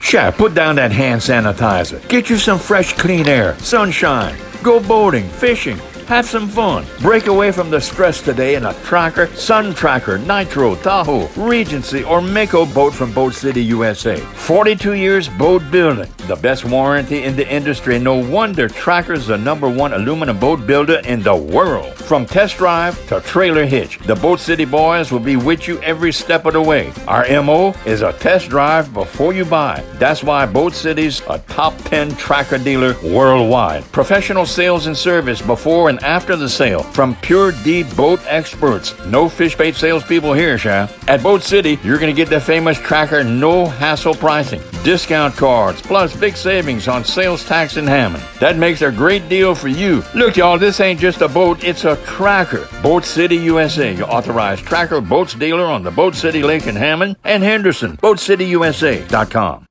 Sure, put down that hand sanitizer. Get you some fresh, clean air, sunshine. Go boating, fishing. Have some fun. Break away from the stress today in a Tracker, Sun Tracker, Nitro, Tahoe, Regency, or Mako boat from Boat City, USA. 42 years boat building. The best warranty in the industry. No wonder Tracker's the #1 aluminum boat builder in the world. From test drive to trailer hitch, the Boat City boys will be with you every step of the way. Our MO is a test drive before you buy. That's why Boat City's a top 10 Tracker dealer worldwide. Professional sales and service before and after the sale from Pure D boat experts. No fish bait salespeople here, Sha. At Boat City, you're going to get the famous Tracker no hassle pricing. Discount cards, plus big savings on sales tax in Hammond. That makes a great deal for you. Look, y'all, this ain't just a boat, it's a Tracker. Boat City, USA, your authorized Tracker boats dealer on the Boat City Lake in Hammond and Henderson. BoatCityUSA.com.